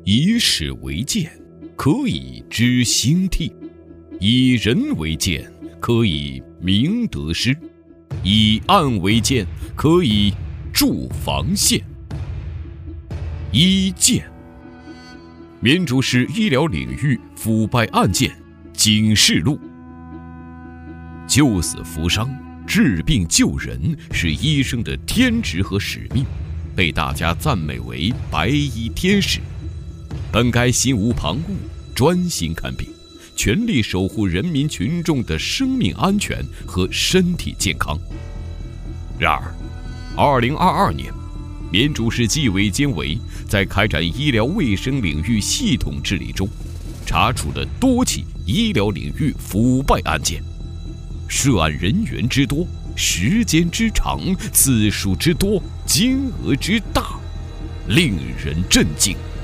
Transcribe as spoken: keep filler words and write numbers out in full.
以史为鉴，可以知兴替；以人为鉴，可以明得失；以案为鉴，可以筑防线。一鉴，民主是医疗领域腐败案件警示录。救死扶伤，治病救人是医生的天职和使命，被大家赞美为白衣天使。本该心无旁骛，专心看病，全力守护人民群众的生命安全和身体健康。然而二零二二年，民主市纪委监委在开展医疗卫生领域系统治理中，查处了多起医疗领域腐败案件，涉案人员之多，时间之长，次数之多，金额之大，令人震惊。